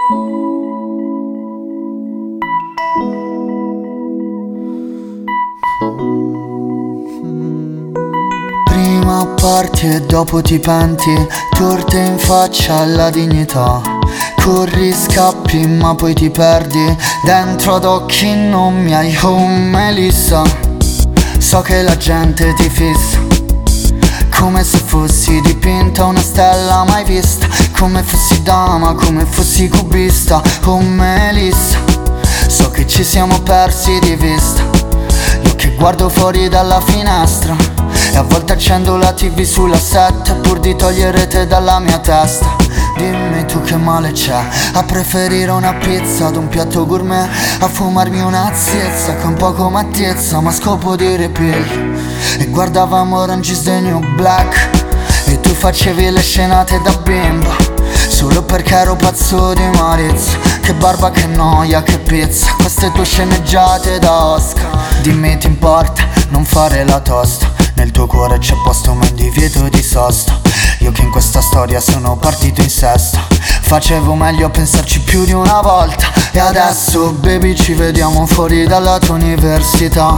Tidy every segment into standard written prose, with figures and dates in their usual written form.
Prima parti e dopo ti penti, torte in faccia alla dignità. Corri, scappi ma poi ti perdi, dentro ad occhi non mi hai. Oh Melissa, so che la gente ti fissa, come se fossi dipinta una stella mai vista, come fossi dama, come fossi cubista. Oh Melissa, so che ci siamo persi di vista. Io che guardo fuori dalla finestra e a volte accendo la TV sulla 7 pur di togliere te dalla mia testa. Dimmi tu che male c'è a preferire una pizza ad un piatto gourmet, a fumarmi una zezza con poco mattiezza ma scopo di ripiglio. E guardavamo Orange is the New Black e tu facevi le scenate da bimba, solo perché ero pazzo di Maurizio. Che barba, che noia, che pizza, queste tue sceneggiate da Oscar. Dimmi ti importa non fare la tosta, nel tuo cuore c'è posto ma in divieto di sosta. Io che in questa storia sono partito in sesta, facevo meglio a pensarci più di una volta. E adesso baby ci vediamo fuori dalla tua università.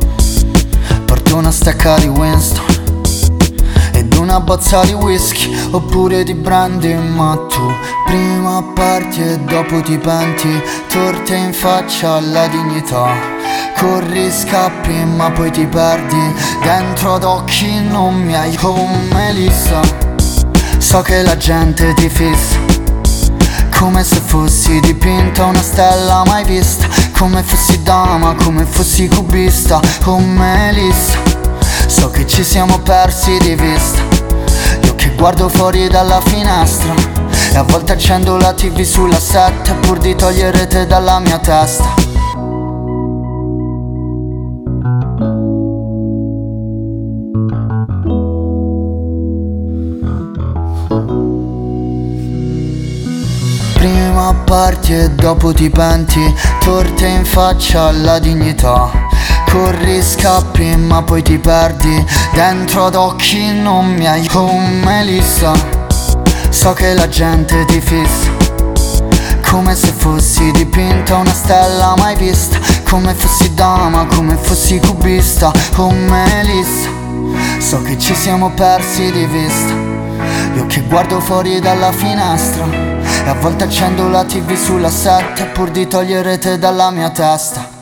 Porto una stecca di Winston ed una bozza di whisky oppure di brandy, ma tu prima parti e dopo ti penti, torte in faccia alla dignità. Corri, scappi ma poi ti perdi, dentro ad occhi non mi hai. Oh Melissa, so che la gente ti fissa, come se fossi dipinta una stella mai vista, come fossi dama, come fossi cubista. Oh Melissa, so che ci siamo persi di vista. Io che guardo fuori dalla finestra e a volte accendo la TV sulla 7 pur di togliere te dalla mia testa. Prima parti e dopo ti penti, torte in faccia alla dignità. Corri, scappi ma poi ti perdi, dentro ad occhi non mi hai. Oh Melissa, so che la gente ti fissa, come se fossi dipinta una stella mai vista, come fossi dama, come fossi cubista. Oh Melissa, so che ci siamo persi di vista. Io che guardo fuori dalla finestra e a volte accendo la TV sulla 7 pur di togliere te dalla mia testa.